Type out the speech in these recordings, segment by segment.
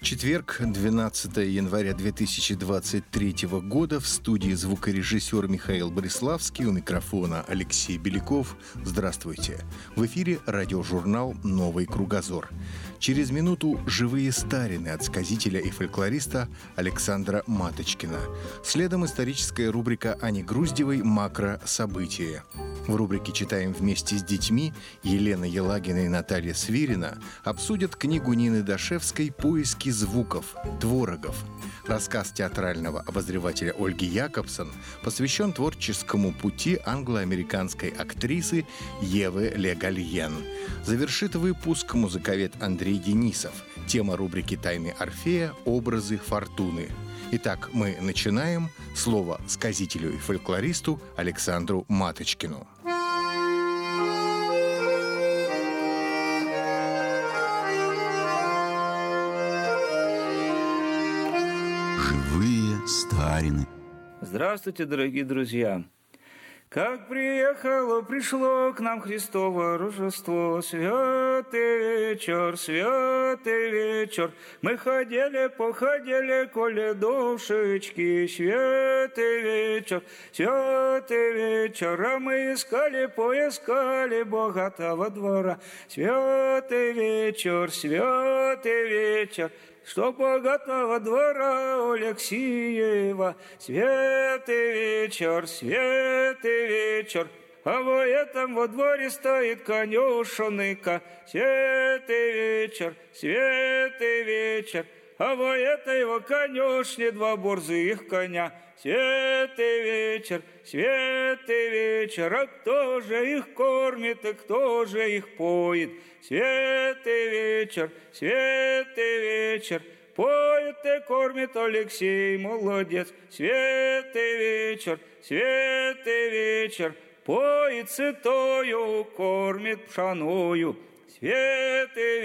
Четверг, 12 января 2023 года. В студии звукорежиссер Михаил Бориславский, у микрофона Алексей Беляков. Здравствуйте. В эфире радиожурнал «Новый кругозор». Через минуту живые старины от сказителя и фольклориста Александра Маточкина. Следом историческая рубрика Ани Груздевой «Макрособытия». В рубрике «Читаем вместе с детьми» Елена Елагина и Наталья Свирина обсудят книгу Нины Дашевской «Поиски звуков. Творогов». Рассказ театрального обозревателя Ольги Якобсон посвящен творческому пути англо-американской актрисы Евы Ле Гальен. Завершит выпуск музыковед Андрей Денисов. Тема рубрики «Тайны Орфея. Образы фортуны». Итак, мы начинаем. Слово сказителю и фольклористу Александру Маточкину. Живые старины. Здравствуйте, дорогие друзья! Как пришло к нам Христово Рождество, святый вечер, мы походили, коли душечки, святый вечер, а мы поискали богатого двора, святый вечер, что богатого двора Алексеева, святый вечер, а во этом во дворе стоит конюшенка, святый вечер, а во этой во конюшне два борзых коня, святый вечер, а кто же их кормит и кто же их поет, святый вечер, поет и кормит Алексей, молодец, святый вечер, поет сытою, кормит пшаною, святый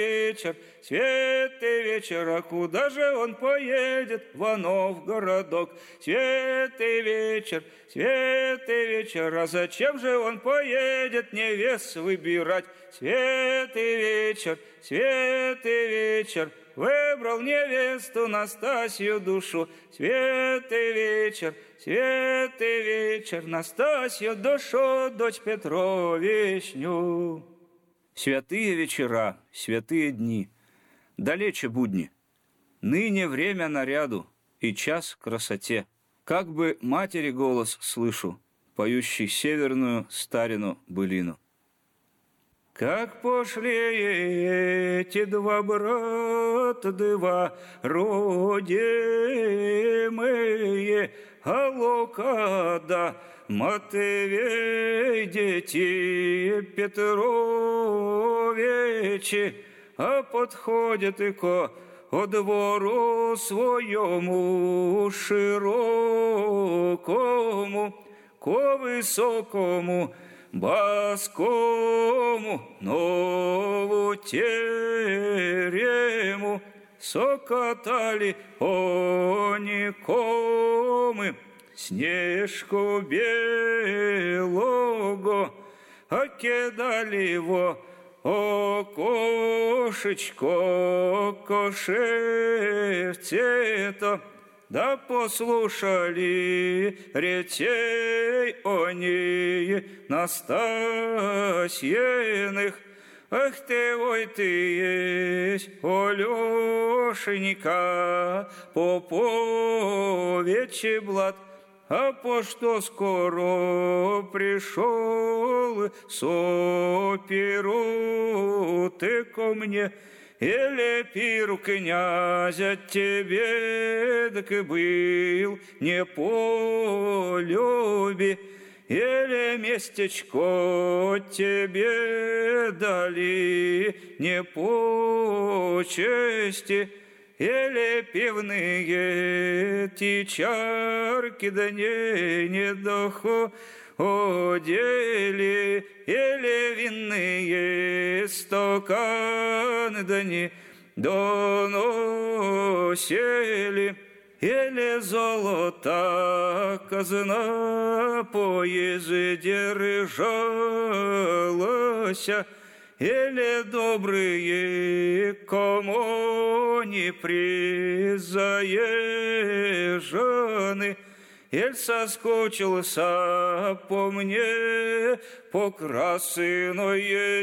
вечер, а куда же он поедет? В Новгородок, святый вечер, а зачем же он поедет невест выбирать? Святый вечер, выбрал невесту Настасью душу, святый вечер, Настасью душу, дочь Петровичню. Святые вечера, святые дни, далече будни, ныне время наряду и час красоте. Как бы матери голос слышу, поющий северную старину былину. Как пошли эти два брата, два родимые, Алокада, Матвей, дети Петровичи, а подходят и ко двору своему широкому, ко высокому, баскому, нову терему, сокатали они комы, снежку белого, а кидали его окошечко, кошевце-то, да послушали речей они Настасьиных. Ах ты, ой ты есть, Алешенька, поповичий блат, а по что скоро пришел соперу ты ко мне, или пиру князя тебе, так и был не по любви, или местечко тебе дали не по чести, или пивные ти чарки да не доходили, или винные стаканы да не доносили, или золота казна поезде держалася, или добрые, кому не призаежены, ель соскучился по мне, по красной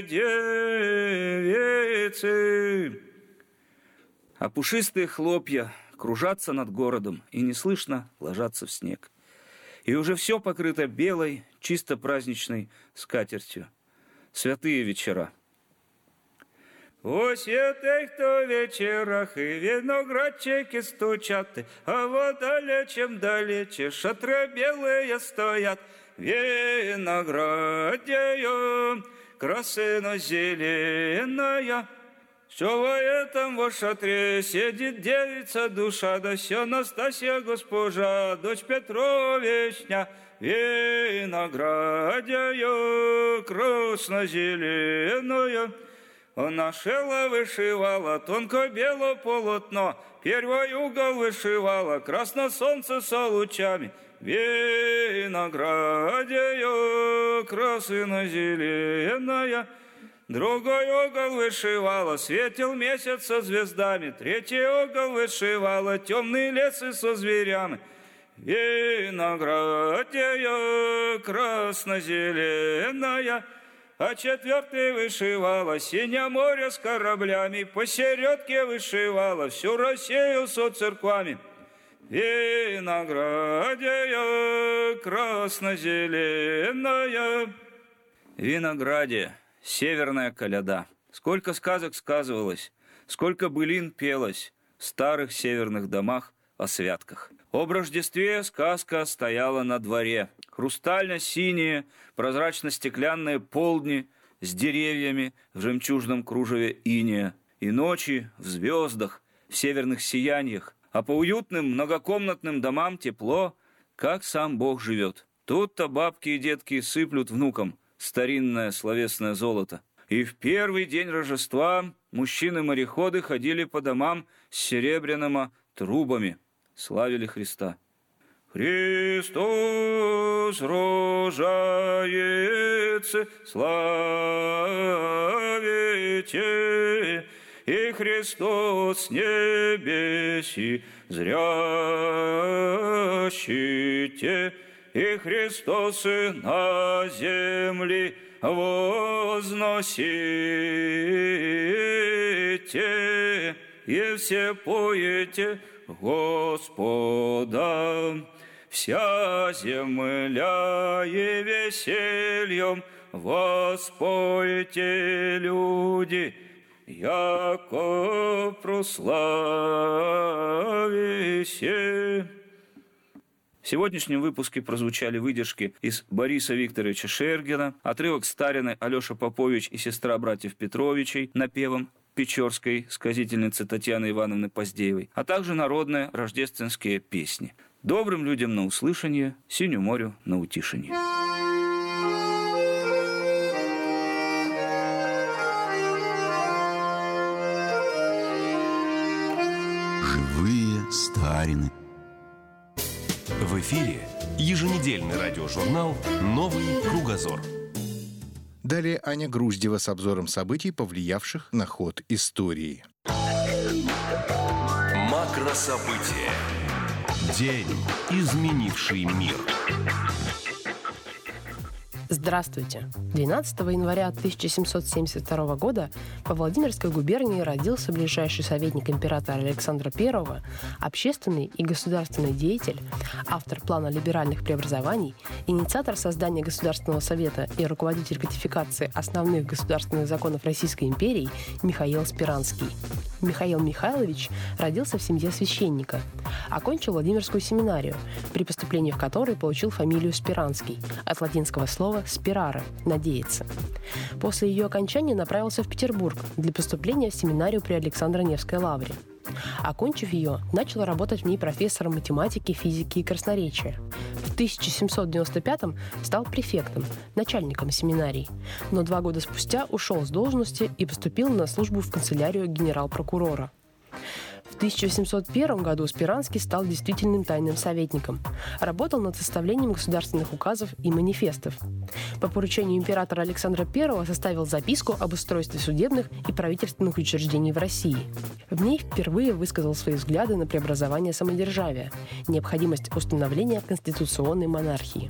девице. А пушистые хлопья кружатся над городом и неслышно ложатся в снег. И уже все покрыто белой, чисто праздничной скатертью. Святые вечера. У святых то вечерах и виноградчики стучат, а вот далече шатры белые стоят. Виноградею красина зеленая, что в этом во шатре сидит девица душа, да все Настасья госпожа, дочь Петровичня. Виноградею красно-зеленая, она шила, вышивала тонко белое полотно, первый угол вышивала красно солнце со лучами. Виноградею красно-зеленая, другой угол вышивала светил месяц со звездами, третий угол вышивала темные лесы со зверями. Виноградею красно-зеленая, а четвертый вышивала синее море с кораблями, посередке вышивала всю Россию со церквами. Виноградею красно-зеленая. Виноградие, северная коляда. Сколько сказок сказывалось, сколько былин пелось в старых северных домах о святках. Об Рождестве сказка стояла на дворе. Хрустально-синие, прозрачно-стеклянные полдни с деревьями в жемчужном кружеве инея. И ночи в звездах, в северных сияниях. А по уютным многокомнатным домам тепло, как сам Бог живет. Тут-то бабки и детки сыплют внукам старинное словесное золото. И в первый день Рождества мужчины-мореходы ходили по домам с серебряными трубами. Славили Христа. Христос рождается, славите, и Христос с небеси зрящите, и Христос на земле возносите, и все поете Господа. Вся земля и весельем воспойте, люди, яко прослависе. В сегодняшнем выпуске прозвучали выдержки из Бориса Викторовича Шергина, отрывок старины Алеша Попович и сестра братьев Петровичей напевом печорской сказительницы Татьяны Ивановны Поздеевой, а также народные рождественские песни. Добрым людям на услышание, синю морю на утишение. Живые старины. В эфире еженедельный радиожурнал «Новый кругозор». Далее Аня Груздева с обзором событий, повлиявших на ход истории. Макрособытия. День, изменивший мир. Здравствуйте! 12 января 1772 года во Владимирской губернии родился ближайший советник императора Александра I, общественный и государственный деятель, автор плана либеральных преобразований, инициатор создания Государственного совета и руководитель кодификации основных государственных законов Российской империи Михаил Спиранский. Михаил Михайлович родился в семье священника. Окончил Владимирскую семинарию, при поступлении в которой получил фамилию Спиранский, от латинского слова «спирare» – «надеяться». После ее окончания направился в Петербург для поступления в семинарию при Александро-Невской лавре. Окончив ее, начал работать в ней профессором математики, физики и красноречия. В 1795-м стал префектом, начальником семинарий, но 2 года спустя ушел с должности и поступил на службу в канцелярию генерал-прокурора. В В 1801 году Спиранский стал действительным тайным советником. Работал над составлением государственных указов и манифестов. По поручению императора Александра I составил записку об устройстве судебных и правительственных учреждений в России. В ней впервые высказал свои взгляды на преобразование самодержавия, необходимость установления конституционной монархии.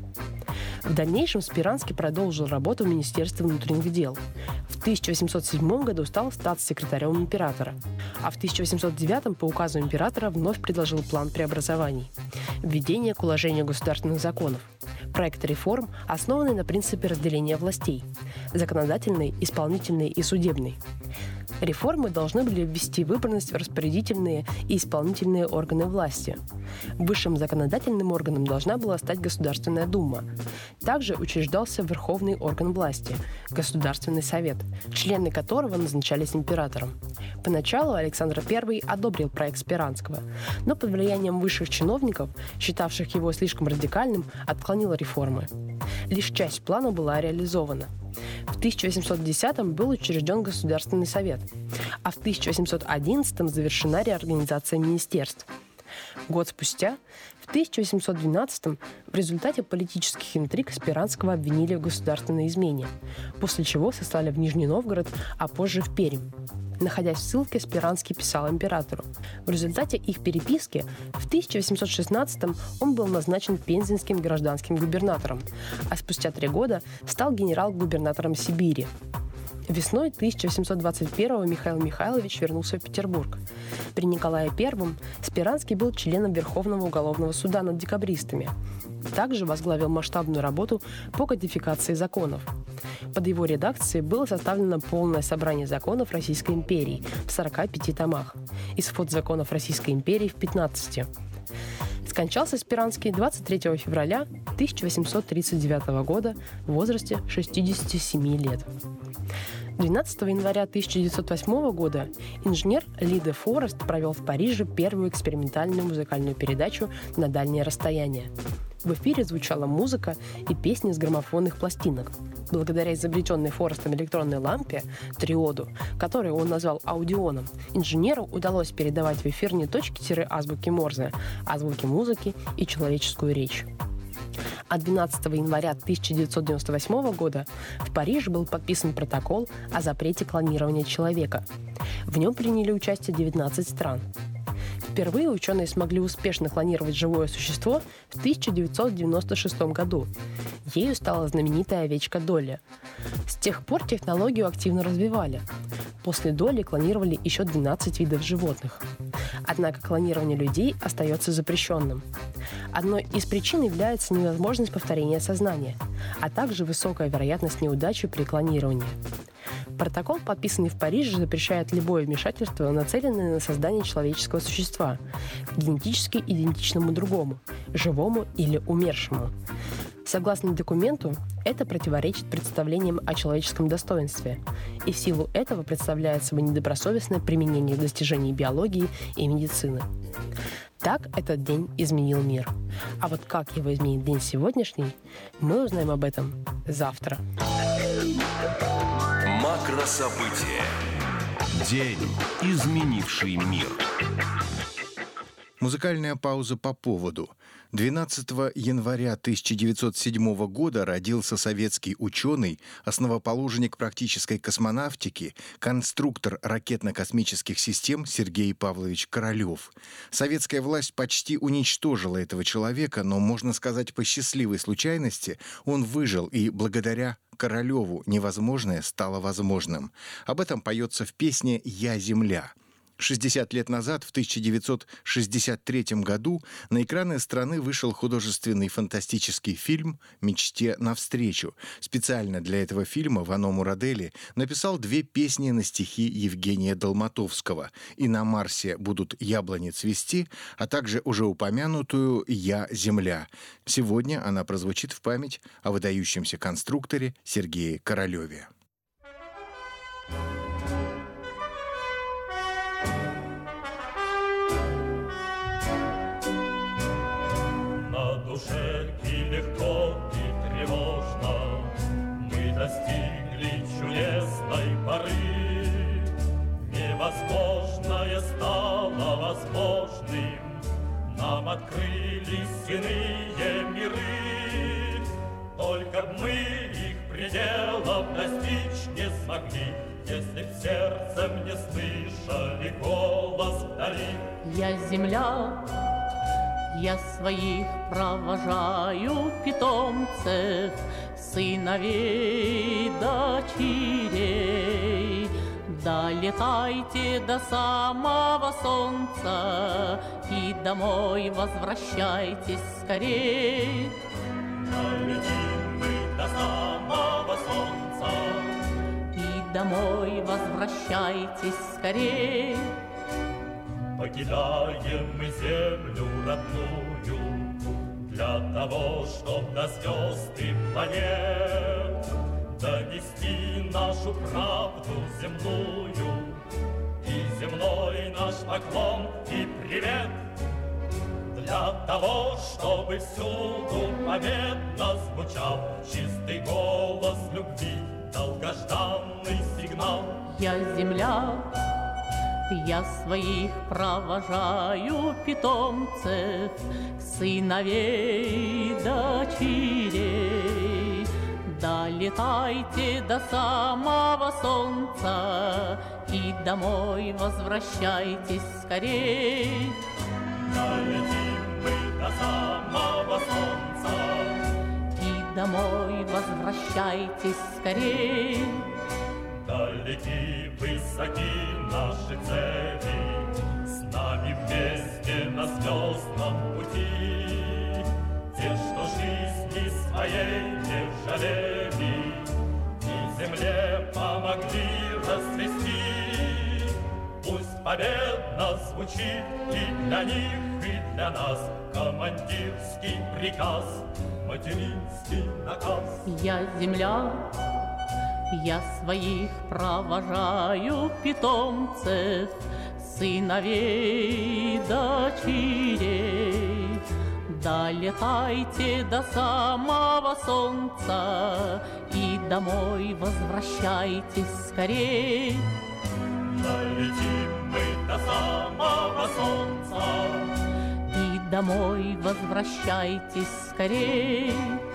В дальнейшем Спиранский продолжил работу в Министерстве внутренних дел. В 1807 году стал статс-секретарем императора, а в 1809 по указу императора вновь предложил план преобразований. Введение к уложению государственных законов. Проект реформ, основанный на принципе разделения властей – законодательной, исполнительной и судебной. Реформы должны были ввести выборность в распорядительные и исполнительные органы власти. Высшим законодательным органом должна была стать Государственная Дума. Также учреждался Верховный орган власти – Государственный совет, члены которого назначались императором. Поначалу Александр I одобрил проект Спиранского, но под влиянием высших чиновников, считавших его слишком радикальным, отклонил реформы. Лишь часть плана была реализована. В 1810-м был учрежден Государственный совет, а в 1811-м завершена реорганизация министерств. Год спустя, в 1812-м, в результате политических интриг Спиранского обвинили в государственной измене, после чего сослали в Нижний Новгород, а позже в Пермь. Находясь в ссылке, Спиранский писал императору. В результате их переписки в 1816-м он был назначен пензенским гражданским губернатором, а спустя 3 года стал генерал-губернатором Сибири. Весной 1821-го Михаил Михайлович вернулся в Петербург. При Николае I Спиранский был членом Верховного уголовного суда над декабристами. Также возглавил масштабную работу по кодификации законов. Под его редакцией было составлено полное собрание законов Российской империи в 45 томах и свод законов Российской империи в 15. Скончался Спиранский 23 февраля 1839 года в возрасте 67 лет. 12 января 1908 года инженер Ли де Форест провел в Париже первую экспериментальную музыкальную передачу на дальнее расстояние. В эфире звучала музыка и песни с граммофонных пластинок. Благодаря изобретенной Форестом электронной лампе, триоду, которую он назвал аудионом, инженеру удалось передавать в эфир не точки-азбуки Морзе, а звуки музыки и человеческую речь. А 12 января 1998 года в Париже был подписан протокол о запрете клонирования человека. В нем приняли участие 19 стран. Впервые ученые смогли успешно клонировать живое существо в 1996 году. Ею стала знаменитая овечка Долли. С тех пор технологию активно развивали. После Долли клонировали еще 12 видов животных. Однако клонирование людей остается запрещенным. Одной из причин является невозможность повторения сознания, а также высокая вероятность неудачи при клонировании. Протокол, подписанный в Париже, запрещает любое вмешательство, нацеленное на создание человеческого существа, генетически идентичному другому, живому или умершему. Согласно документу, это противоречит представлениям о человеческом достоинстве, и в силу этого представляет собой недобросовестное применение достижений биологии и медицины. Так этот день изменил мир. А вот как его изменит день сегодняшний, мы узнаем об этом завтра. Макрособытия. День, изменивший мир. Музыкальная пауза по поводу. 12 января 1907 года родился советский ученый, основоположник практической космонавтики, конструктор ракетно-космических систем Сергей Павлович Королёв. Советская власть почти уничтожила этого человека, но, можно сказать, по счастливой случайности он выжил, и благодаря Королёву невозможное стало возможным. Об этом поется в песне «Я земля». 60 лет назад, в 1963 году, на экраны страны вышел художественный фантастический фильм «Мечте навстречу». Специально для этого фильма Вано Мурадели написал 2 песни на стихи Евгения Долматовского. «И на Марсе будут яблони цвести», а также уже упомянутую «Я земля». Сегодня она прозвучит в память о выдающемся конструкторе Сергее Королёве. И легко, и тревожно мы достигли чудесной поры. Невозможное стало стало возможным. Нам открылись иные миры, только б мы их пределов достичь не смогли, если б сердцем не слышали голос вдали. Я земля, я своих провожаю питомцев, сыновей, дочерей. Долетайте до самого солнца и домой возвращайтесь скорей. Долетим мы до самого солнца И домой возвращайтесь скорей. покидаем мы землю родную для того, чтоб до звезд и планет донести нашу правду земную и земной наш поклон и привет. Для того, чтобы всюду победно звучал чистый голос любви, долгожданный сигнал. Я земля, я своих провожаю питомцев, сыновей, дочерей. Долетайте до самого солнца и домой возвращайтесь скорей. Долетим мы до самого солнца И домой возвращайтесь скорей. Далеки, высоки наши цели, с нами вместе на звездном пути. Те, что жизни своей не жалели, и земле помогли расцвести. Пусть победно звучит и для них, и для нас командирский приказ, материнский наказ. Я земля, я своих провожаю питомцев, сыновей, дочерей. Долетайте до самого солнца и домой возвращайтесь скорей. Долетим мы до самого солнца И домой возвращайтесь скорей.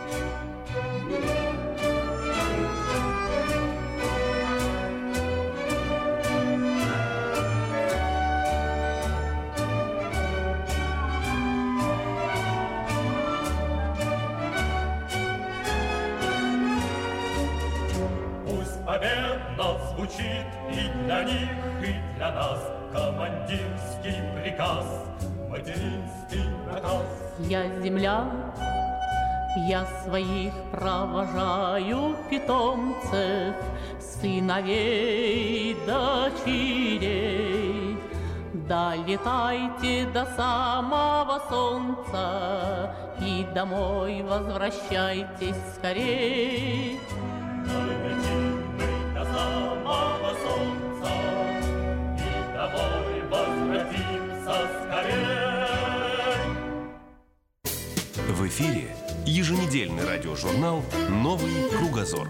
победно звучит и для них, и для нас командирский приказ, материнский наказ. Я земля, я своих провожаю питомцев, сыновей, дочерей. Долетайте до самого солнца и домой возвращайтесь скорей. Долетим мы до самого солнца и домой возвратимся скорей. В эфире еженедельный радиожурнал «Новый кругозор».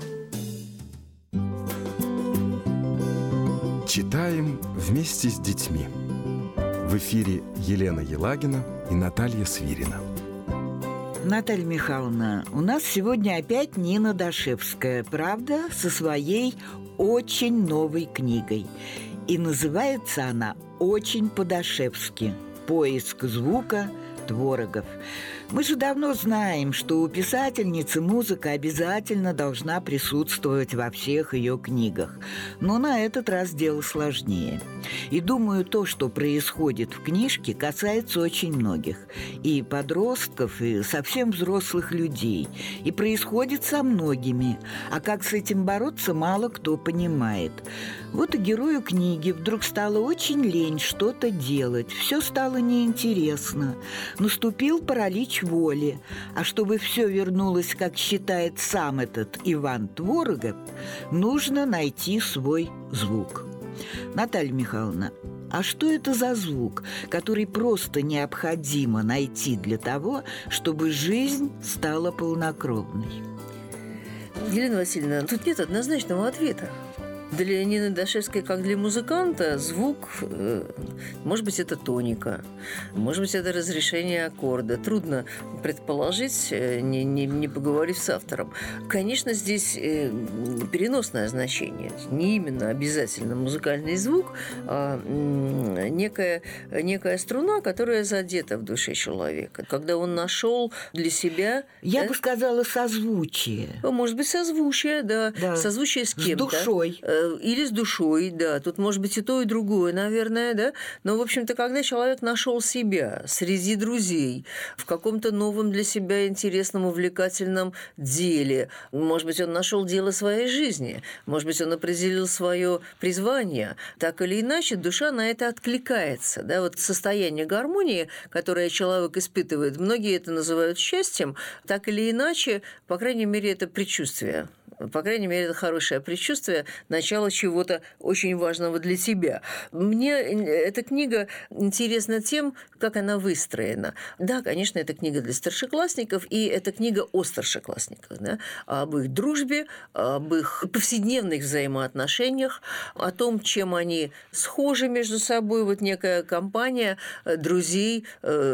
Читаем вместе с детьми. В эфире Елена Елагина и Наталья Свирина. Наталья Михайловна, у нас сегодня опять Нина Дашевская, правда, со своей очень новой книгой. И называется она очень по-дашевски «Поиск звука творогов». Мы же давно знаем, что у писательницы музыка обязательно должна присутствовать во всех ее книгах. Но на этот раз дело сложнее. И думаю, то, что происходит в книжке, касается очень многих. И подростков, и совсем взрослых людей. И происходит со многими. А как с этим бороться, мало кто понимает. Вот и герою книги вдруг стало очень лень что-то делать. Все стало неинтересно. Наступил паралич воли. А чтобы все вернулось, как считает сам этот Иван Творогов, нужно найти свой звук. Наталья Михайловна, а что это за звук, который просто необходимо найти для того, чтобы жизнь стала полнокровной? Елена Васильевна, тут нет однозначного ответа. Для Нины Дашевской, как для музыканта, звук, может быть, это тоника, может быть, это разрешение аккорда. Трудно предположить, не поговорив с автором. Конечно, здесь переносное значение. Не именно обязательно музыкальный звук, а некая струна, которая задета в душе человека. Когда он нашел для себя... Я бы сказала, созвучие. Может быть, созвучие, да. Созвучие с кем-то. С душой. Или с душой, да. Тут может быть и то, и другое, наверное, да. Но, в общем-то, когда человек нашел себя среди друзей, в каком-то новом для себя интересном, увлекательном деле, может быть, он нашел дело своей жизни, может быть, он определил свое призвание, так или иначе, душа на это откликается. Да? Вот состояние гармонии, которое человек испытывает, многие это называют счастьем, так или иначе, по крайней мере, это предчувствие. По крайней мере, это хорошее предчувствие начала чего-то очень важного для тебя. Мне эта книга интересна тем, как она выстроена. Да, конечно, это книга для старшеклассников, и это книга о старшеклассниках, да? Об их дружбе, об их повседневных взаимоотношениях, о том, чем они схожи между собой, вот некая компания друзей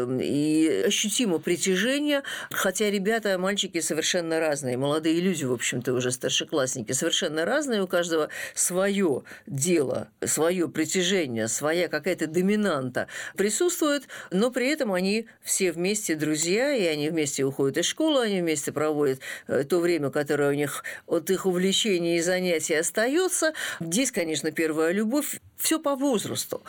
и ощутимо притяжение, хотя ребята, мальчики совершенно разные, молодые люди, в общем-то, уже старшеклассники совершенно разные, у каждого свое дело, свое притяжение, своя какая-то доминанта присутствует, но при этом они все вместе друзья, и они вместе уходят из школы, они вместе проводят то время, которое у них от их увлечений и занятий остается. Здесь, конечно, первая любовь, все по возрасту.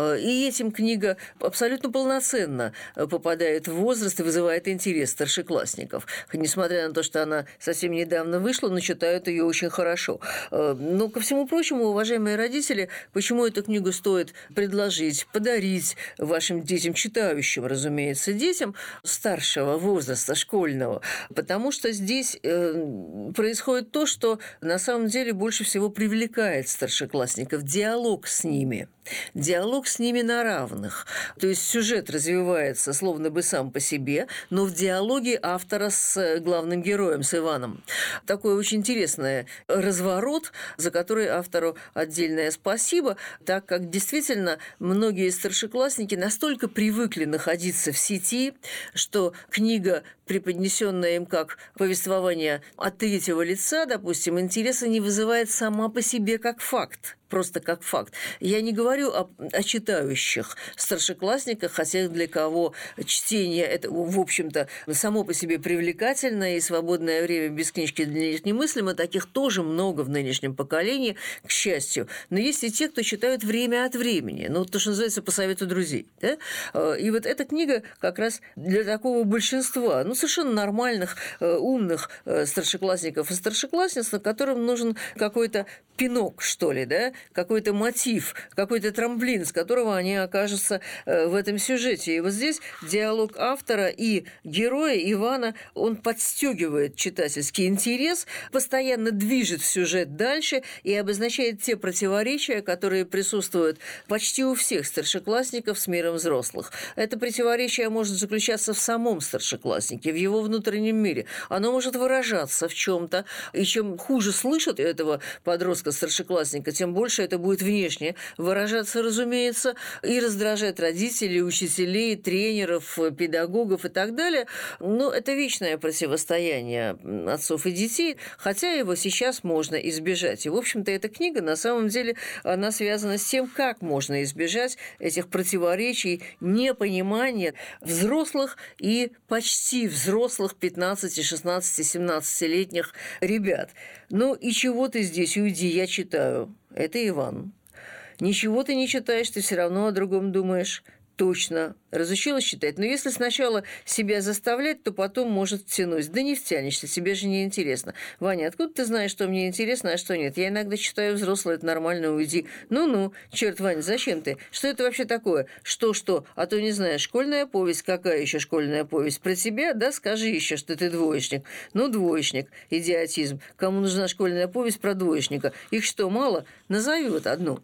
И этим книга абсолютно полноценно попадает в возраст и вызывает интерес старшеклассников. Несмотря на то, что она совсем недавно вышла, но читают ее очень хорошо. Но, ко всему прочему, уважаемые родители, почему эту книгу стоит предложить, подарить вашим детям, читающим, разумеется, детям старшего возраста, школьного? Потому что здесь происходит то, что на самом деле больше всего привлекает старшеклассников – диалог с ними. Диалог с ними на равных. То есть сюжет развивается словно бы сам по себе, но в диалоге автора с главным героем, с Иваном. Такой очень интересный разворот, за который автору отдельное спасибо, так как действительно многие старшеклассники настолько привыкли находиться в сети, что книга, преподнесенная им как повествование от третьего лица, допустим, интереса не вызывает сама по себе как факт. Просто как факт. Я не говорю о читающих старшеклассниках, хотя для кого чтение – это, в общем-то, само по себе привлекательно, и свободное время без книжки для них немыслимо. Таких тоже много в нынешнем поколении, к счастью. Но есть и те, кто читают время от времени. Ну, то, что называется, по совету друзей. Да? И вот эта книга как раз для такого большинства, ну, совершенно нормальных, умных старшеклассников и старшеклассниц, которым нужен какой-то пинок, что ли, да? Какой-то мотив, какой-то трамплин, с которого они окажутся в этом сюжете. И вот здесь диалог автора и героя Ивана, он подстегивает читательский интерес, постоянно движет сюжет дальше и обозначает те противоречия, которые присутствуют почти у всех старшеклассников с миром взрослых. Это противоречие может заключаться в самом старшекласснике, в его внутреннем мире. Оно может выражаться в чем-то, и чем хуже слышат этого подростка-старшеклассника, тем больше это будет внешне выражаться, разумеется, и раздражать родителей, учителей, тренеров, педагогов и так далее. Но это вечное противостояние отцов и детей, хотя его сейчас можно избежать. И, в общем-то, эта книга, на самом деле, она связана с тем, как можно избежать этих противоречий, непонимания взрослых и почти взрослых 15, 16, 17-летних ребят. Ну и чего ты здесь, уйди, я читаю. Это Иван. Ничего ты не читаешь, ты все равно о другом думаешь. Точно. Разучилась читать. Но если сначала себя заставлять, то потом может тянуть. Да не втянешься, тебе же не интересно. Ваня, откуда ты знаешь, что мне интересно, а что нет? Я иногда читаю взрослое, это нормально, уйди. Ну-ну, черт, Ваня, зачем ты? Что это вообще такое? Что? А то не знаешь, школьная повесть. Какая еще школьная повесть? Про тебя? Да, скажи еще, что ты двоечник. Ну, двоечник. Идиотизм. Кому нужна школьная повесть про двоечника? Их что, мало? Назови вот одну.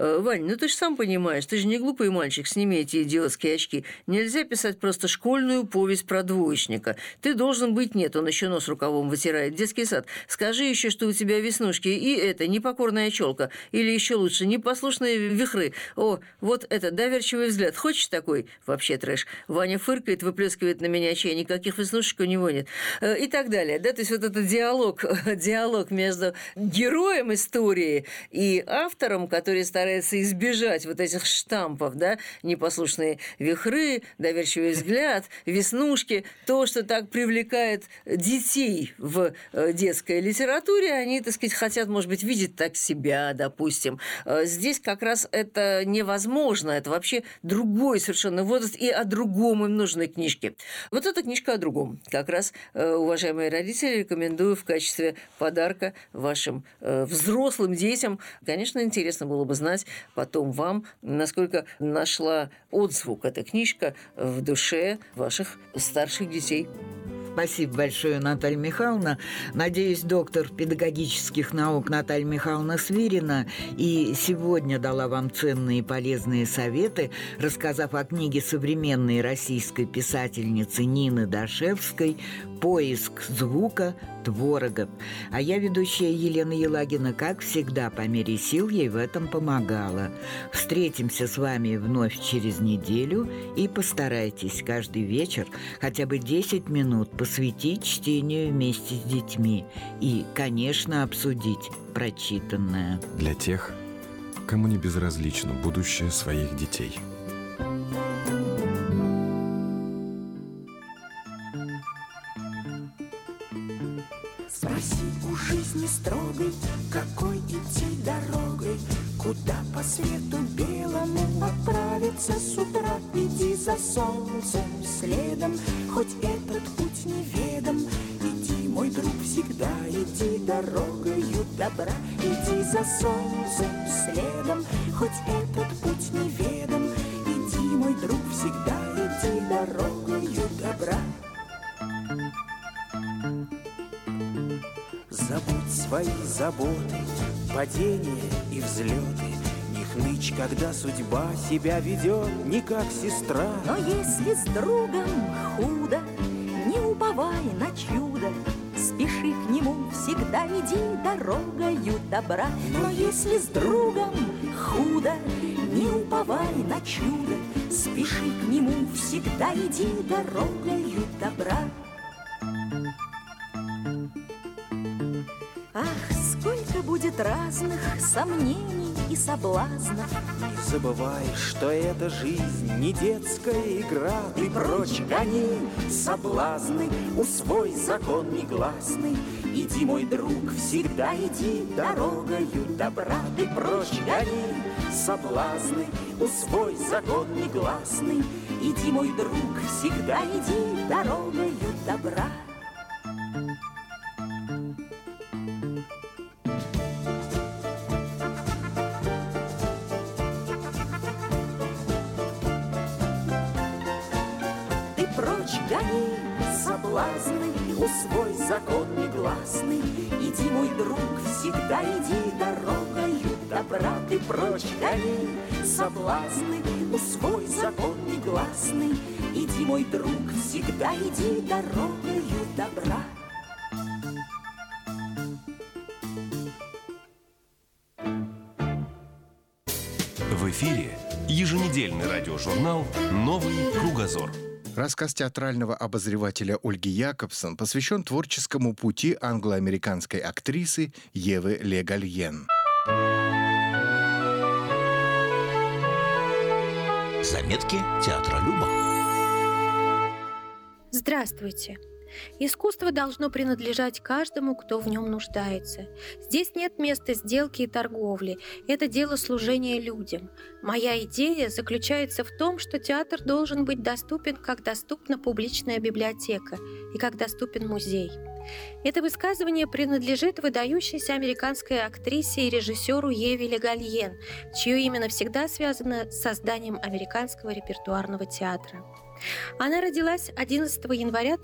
Вань, ну ты же сам понимаешь, ты же не глупый мальчик, сними эти идиотские очки. Нельзя писать просто школьную повесть про двоечника. Ты должен быть, нет, он еще нос рукавом вытирает, детский сад. Скажи еще, что у тебя веснушки и это, непокорная челка. Или еще лучше, непослушные вихры. О, вот это, доверчивый взгляд. Хочешь такой? Вообще трэш. Ваня фыркает, выплескивает на меня чай, никаких веснушек у него нет. И так далее. Да, то есть вот этот диалог между героем истории и автором, который старается избежать вот этих штампов, да, непослушные вихры, доверчивый взгляд, веснушки, то, что так привлекает детей в детской литературе, они, так сказать, хотят, может быть, видеть так себя, допустим. Здесь как раз это невозможно, это вообще другой совершенно возраст, и о другом им нужны книжки. Вот эта книжка о другом. Как раз, уважаемые родители, рекомендую в качестве подарка вашим взрослым детям. Конечно, интересно было бы знать потом вам, насколько нашла отзвук эта книжка в душе ваших старших детей. Спасибо большое, Наталья Михайловна. Надеюсь, доктор педагогических наук Наталья Михайловна Свирина и сегодня дала вам ценные и полезные советы, рассказав о книге современной российской писательницы Нины Дашевской «Поиск звука творога». А я, ведущая Елена Елагина, как всегда, по мере сил ей в этом помогала. Встретимся с вами вновь через неделю и постарайтесь каждый вечер хотя бы 10 минут посвятить чтению вместе с детьми и, конечно, обсудить прочитанное. Для тех, кому не безразлично будущее своих детей. Спроси у жизни строгой, какой идти дорогой, куда по свету белому отправиться с утра. Иди за солнцем следом, хоть этот путь неведом. Иди, мой друг, всегда иди дорогою добра. Иди за солнцем следом, хоть этот путь неведом. Иди, мой друг, всегда иди дорогою добра. Забудь свои заботы, падения и взлеты. Не хнычь, когда судьба себя ведет не как сестра. Но если с другом худо, не уповай на чудо. Спеши к нему, всегда иди дорогою добра. Но если с другом худо, не уповай на чудо. Спеши к нему, всегда иди дорогою добра. Ах, сколько будет разных сомнений и соблазнов. Не забывай, что эта жизнь не детская игра. Ты прочь гони соблазны, усвой закон негласный. Иди, мой друг, всегда иди дорогою добра. Ты прочь гони соблазны, усвой закон негласный. Иди, мой друг, всегда иди дорогою добра. Гони соблазны, усвой закон негласный. Иди, мой друг, всегда иди дорогою добра. Ты прочь гони соблазны, усвой закон негласный. Иди, мой друг, всегда иди дорогою добра. В эфире еженедельный радиожурнал «Новый кругозор». Рассказ театрального обозревателя Ольги Якобсон посвящен творческому пути англо-американской актрисы Евы Ле Гальен. Заметки театролюба. Здравствуйте. Искусство должно принадлежать каждому, кто в нем нуждается. Здесь нет места сделки и торговли. Это дело служения людям. Моя идея заключается в том, что театр должен быть доступен, как доступна публичная библиотека и как доступен музей. Это высказывание принадлежит выдающейся американской актрисе и режиссеру Еве Ле Гальен, чье имя навсегда связано с созданием американского репертуарного театра. Она родилась 11 января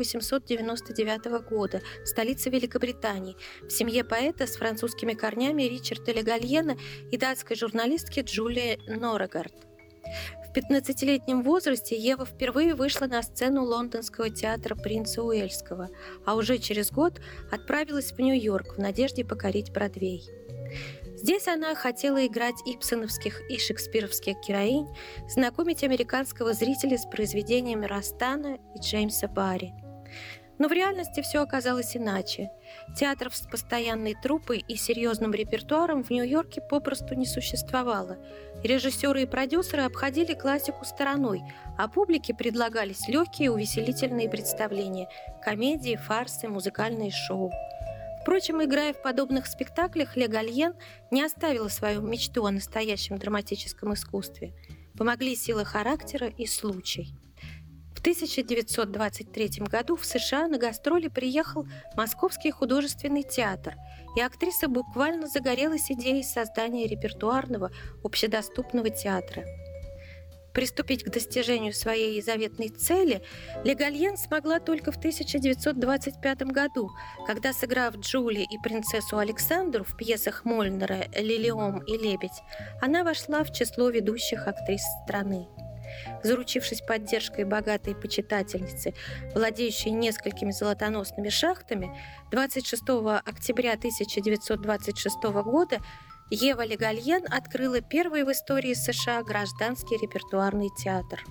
1899 года в столице Великобритании в семье поэта с французскими корнями Ричарда Ле Гальена и датской журналистки Джулии Норегард. В 15-летнем возрасте Ева впервые вышла на сцену лондонского театра принца Уэльского, а уже через год отправилась в Нью-Йорк в надежде покорить Бродвей. Здесь она хотела играть ибсеновских и шекспировских героинь, знакомить американского зрителя с произведениями Растана и Джеймса Барри. Но в реальности все оказалось иначе. Театров с постоянной труппой и серьезным репертуаром в Нью-Йорке попросту не существовало. Режиссеры и продюсеры обходили классику стороной, а публике предлагались легкие увеселительные представления – комедии, фарсы, музыкальные шоу. Впрочем, играя в подобных спектаклях, Ле Гальен не оставила свою мечту о настоящем драматическом искусстве. Помогли сила характера и случай. В 1923 году в США на гастроли приехал Московский художественный театр, и актриса буквально загорелась идеей создания репертуарного, общедоступного театра. Приступить к достижению своей заветной цели Ле Гальен смогла только в 1925 году, когда, сыграв Джули и принцессу Александру в пьесах Мольнера «Лилиом» и «Лебедь», она вошла в число ведущих актрис страны. Заручившись поддержкой богатой почитательницы, владеющей несколькими золотоносными шахтами, 26 октября 1926 года Ева Ле Гальен открыла первый в истории США гражданский репертуарный театр.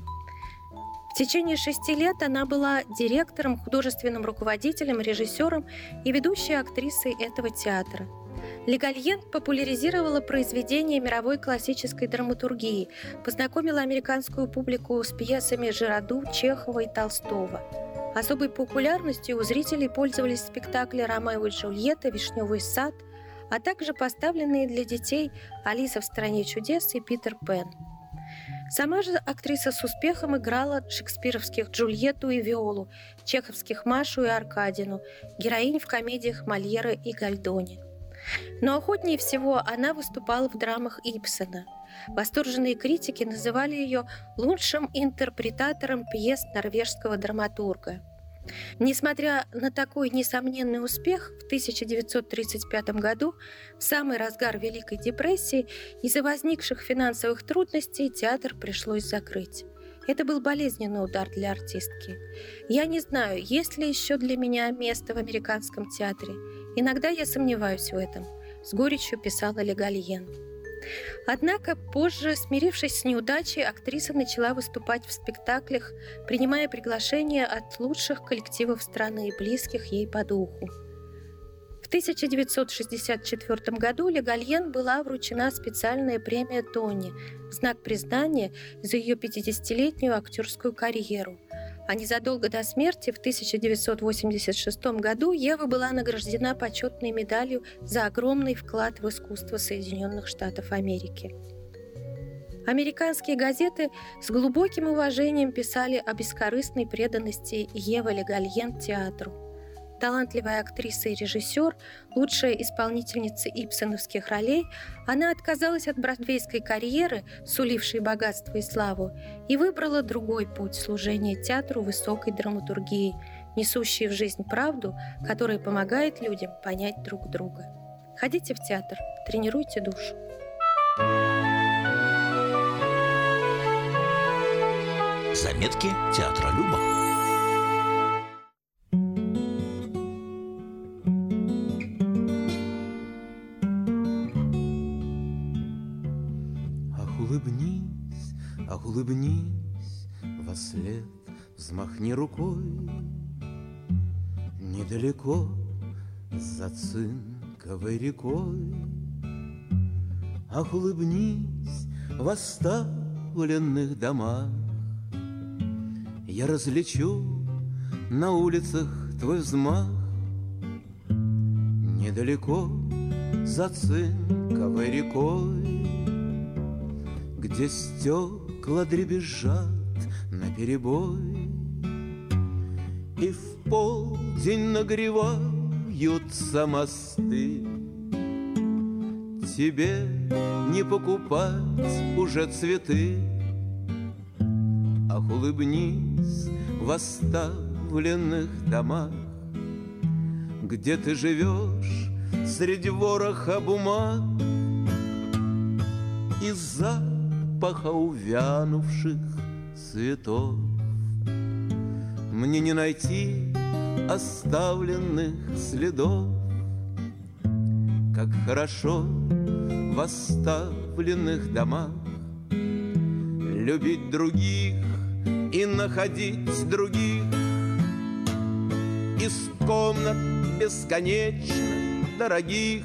В течение 6 лет она была директором, художественным руководителем, режиссером и ведущей актрисой этого театра. Ле Гальен популяризировала произведения мировой классической драматургии, познакомила американскую публику с пьесами Жираду, Чехова и Толстого. Особой популярностью у зрителей пользовались спектакли «Ромео и Джульетта», «Вишневый сад», а также поставленные для детей «Алиса в стране чудес» и «Питер Пен». Сама же актриса с успехом играла шекспировских Джульетту и Виолу, чеховских Машу и Аркадину, героинь в комедиях Мольера и Гальдони. Но охотнее всего она выступала в драмах Ибсена. Восторженные критики называли ее лучшим интерпретатором пьес норвежского драматурга. Несмотря на такой несомненный успех, в 1935 году, в самый разгар Великой депрессии, из-за возникших финансовых трудностей театр пришлось закрыть. Это был болезненный удар для артистки. «Я не знаю, есть ли еще для меня место в американском театре. Иногда я сомневаюсь в этом», — с горечью писала Ле Гальен. Однако позже, смирившись с неудачей, актриса начала выступать в спектаклях, принимая приглашения от лучших коллективов страны, близких ей по духу. В 1964 году Ле Гальен была вручена специальная премия Тони в знак признания за ее 50-летнюю актерскую карьеру. А незадолго до смерти, в 1986 году, Ева была награждена почетной медалью за огромный вклад в искусство Соединенных Штатов Америки. Американские газеты с глубоким уважением писали о бескорыстной преданности Евы Ле Гальен театру. Талантливая актриса и режиссер, лучшая исполнительница ибсеновских ролей, она отказалась от бродвейской карьеры, сулившей богатство и славу, и выбрала другой путь служения театру высокой драматургии, несущей в жизнь правду, которая помогает людям понять друг друга. Ходите в театр, тренируйте душу. Заметки театролюба. Улыбнись вослед, взмахни рукой. Недалеко за цинковой рекой. Ах, улыбнись в оставленных домах. Я различу на улицах твой взмах. Недалеко за цинковой рекой, где стекла дребезжат наперебой, и в полдень нагреваются мосты. Тебе не покупать уже цветы, Ах, улыбнись в оставленных домах, где ты живешь среди вороха бумаг и запаха увянувших цветов. Мне не найти оставленных следов, как хорошо в оставленных домах любить других и находить других из комнат бесконечно дорогих,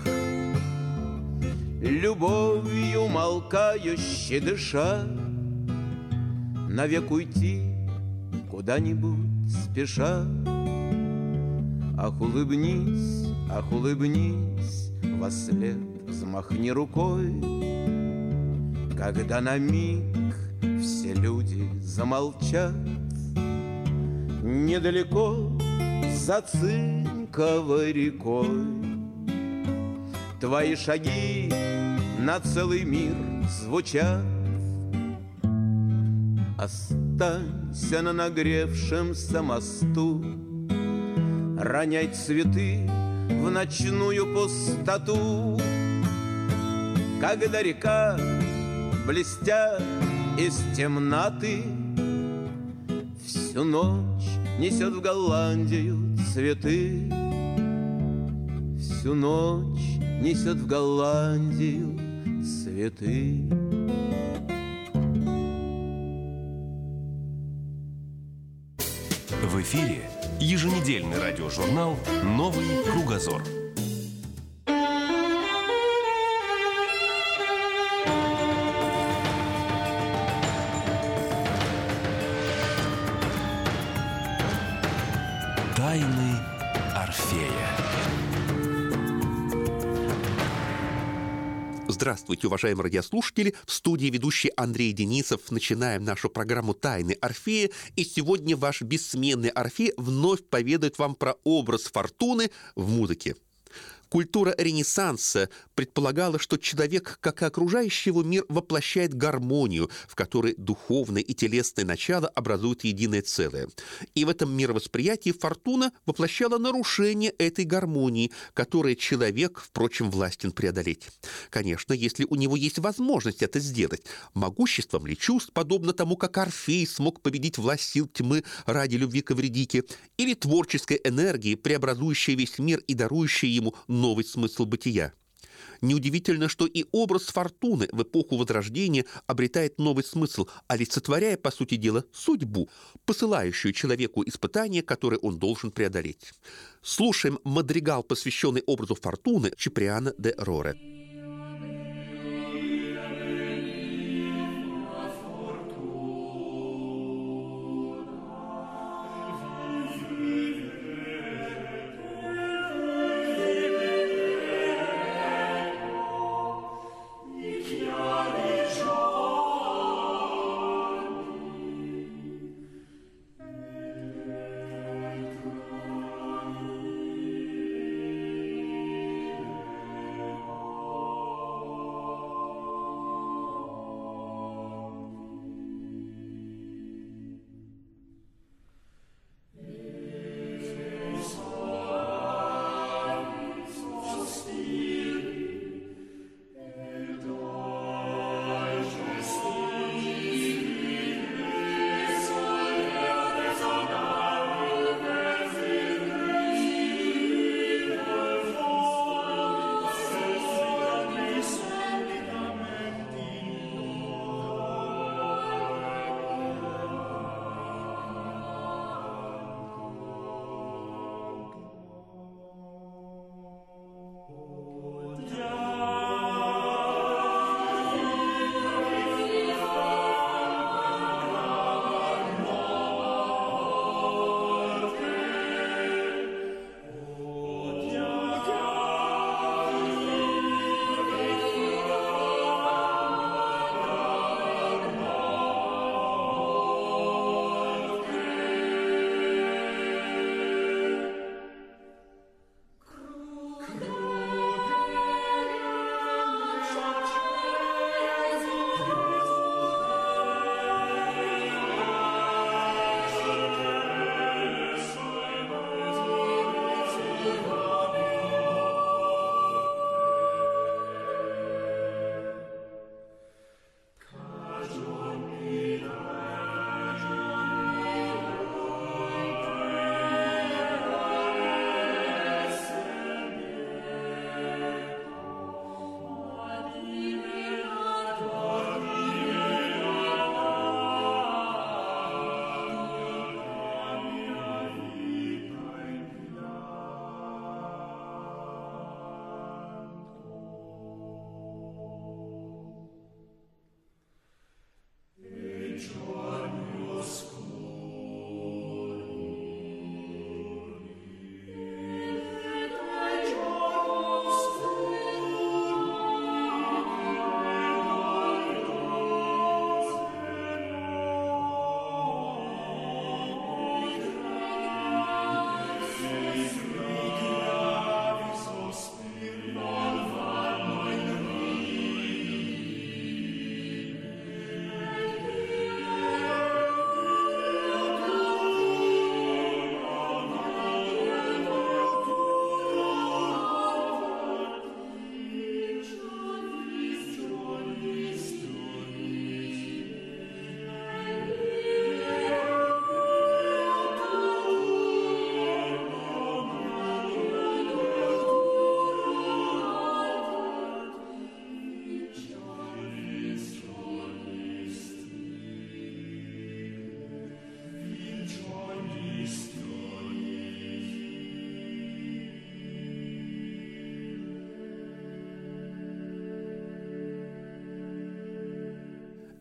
любовью молкающей дыша, навек уйти куда-нибудь спеша. Ах, улыбнись, вослед взмахни рукой, когда на миг все люди замолчат. Недалеко за Цинковой рекой твои шаги на целый мир звучат. Останься на нагревшемся мосту, роняй цветы в ночную пустоту, когда река, блестя из темноты, всю ночь несет в Голландию цветы, всю ночь несет в Голландию цветы. В эфире еженедельный радиожурнал «Новый кругозор». Тайны Орфея. Здравствуйте, уважаемые радиослушатели! В студии ведущий Андрей Денисов. Начинаем нашу программу «Тайны Орфея». И сегодня ваш бессменный Орфей вновь поведает вам про образ фортуны в музыке. Культура Ренессанса предполагала, что человек, как и окружающий его мир, воплощает гармонию, в которой духовное и телесное начало образуют единое целое. И в этом мировосприятии фортуна воплощала нарушение этой гармонии, которое человек, впрочем, властен преодолеть. Конечно, если у него есть возможность это сделать. Могуществом ли чувств, подобно тому, как Орфей смог победить власть сил тьмы ради любви к Эвридике, или творческой энергии, преобразующей весь мир и дарующей ему новый смысл бытия. Неудивительно, что и образ фортуны в эпоху Возрождения обретает новый смысл, олицетворяя, по сути дела, судьбу, посылающую человеку испытания, которые он должен преодолеть. Слушаем мадригал, посвященный образу фортуны Чиприано де Роре.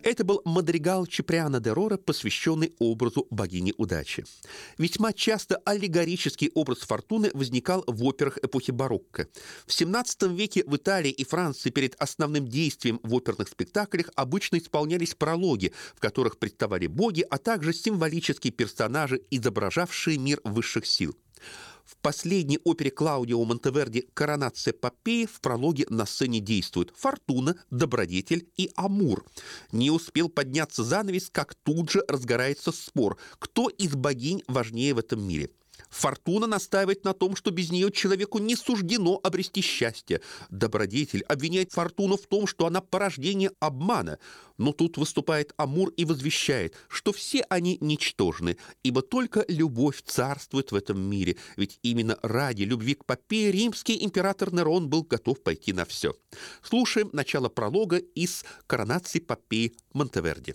Это был мадригал Чиприано де Рора, посвященный образу богини удачи. Весьма часто аллегорический образ Фортуны возникал в операх эпохи барокко. В XVII веке в Италии и Франции перед основным действием в оперных спектаклях обычно исполнялись прологи, в которых представали боги, а также символические персонажи, изображавшие мир высших сил. В последней опере Клаудио Монтеверди «Коронация Попеи» в прологе на сцене действуют Фортуна, Добродетель и Амур. Не успел подняться занавес, как тут же разгорается спор, кто из богинь важнее в этом мире. Фортуна настаивает на том, что без нее человеку не суждено обрести счастье. Добродетель обвиняет Фортуну в том, что она порождение обмана. Но тут выступает Амур и возвещает, что все они ничтожны, ибо только любовь царствует в этом мире. Ведь именно ради любви к Попее римский император Нерон был готов пойти на все. Слушаем начало пролога из «Коронации Попеи» Монтеверди.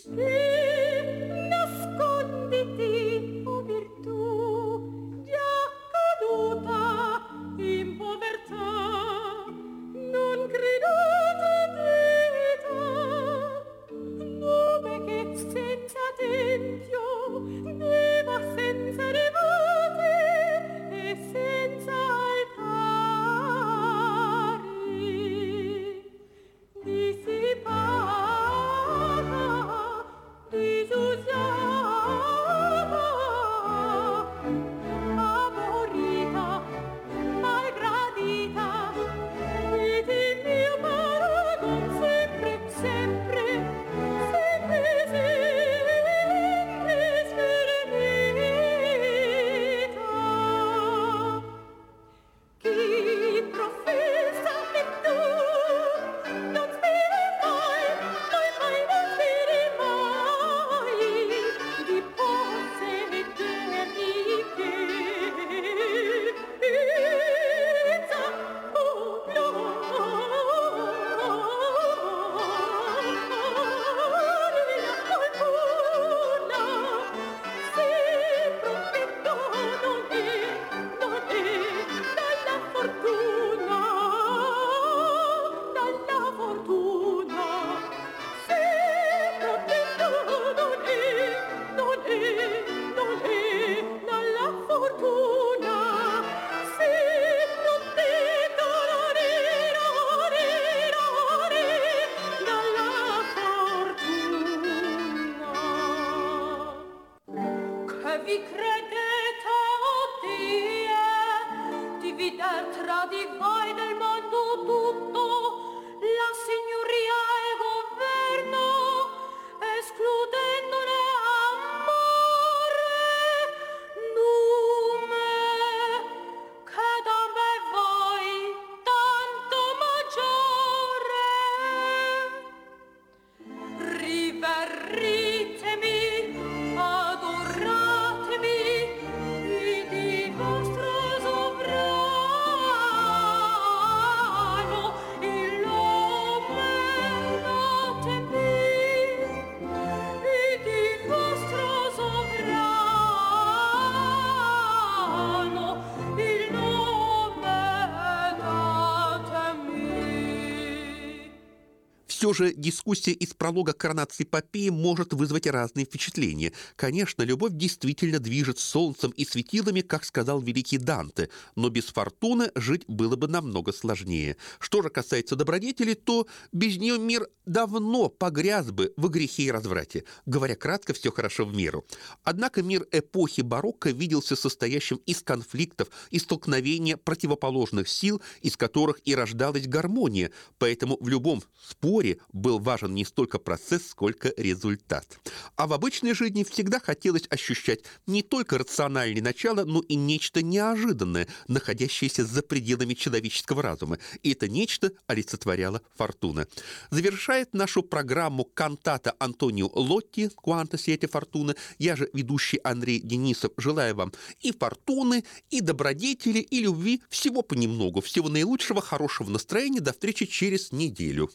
Все же дискуссия из пролога «Коронации Попеи» может вызвать разные впечатления. Конечно, любовь действительно движет солнцем и светилами, как сказал великий Данте, но без Фортуны жить было бы намного сложнее. Что же касается добродетели, то без нее мир давно погряз бы в грехе и разврате. Говоря кратко, все хорошо в меру. Однако мир эпохи барокко виделся состоящим из конфликтов и столкновения противоположных сил, из которых и рождалась гармония, поэтому в любом споре был важен не столько процесс, сколько результат. А в обычной жизни всегда хотелось ощущать не только рациональное начало, но и нечто неожиданное, находящееся за пределами человеческого разума. И это нечто олицетворяла Фортуна. Завершает нашу программу кантата Антонио Лотти «Quanta siete fortuna». Я же, ведущий Андрей Денисов, желаю вам и фортуны, и добродетели, и любви, всего понемногу, всего наилучшего, хорошего настроения. До встречи через неделю.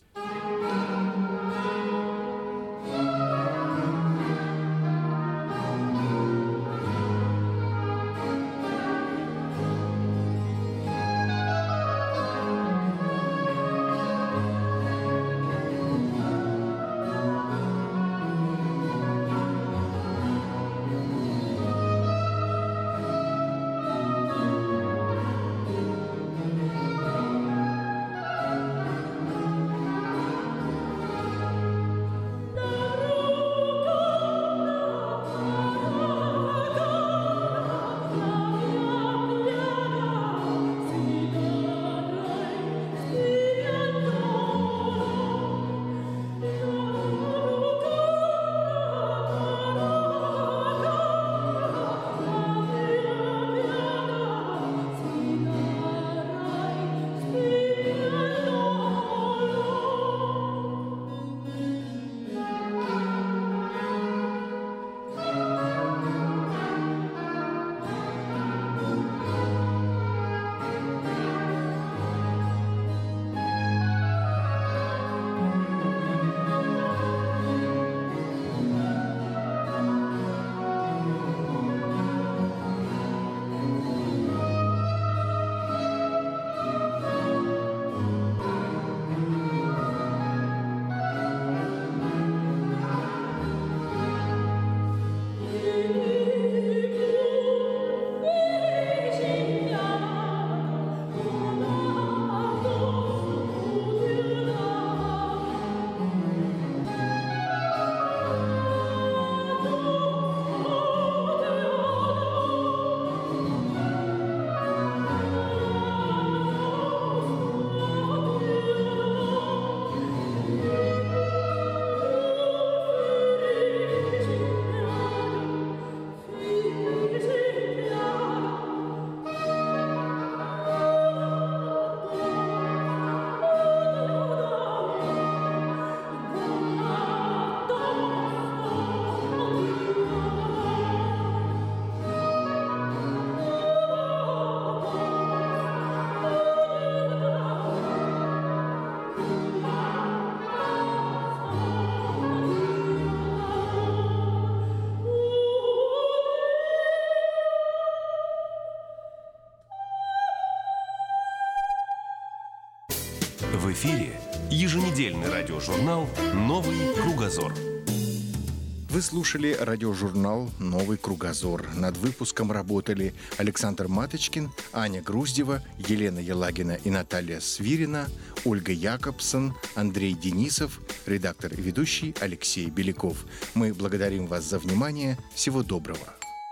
В эфире еженедельный радиожурнал «Новый кругозор». Вы слушали радиожурнал «Новый кругозор». Над выпуском работали Александр Маточкин, Аня Груздева, Елена Елагина и Наталья Свирина, Ольга Якобсон, Андрей Денисов, редактор и ведущий Алексей Беляков. Мы благодарим вас за внимание. Всего доброго.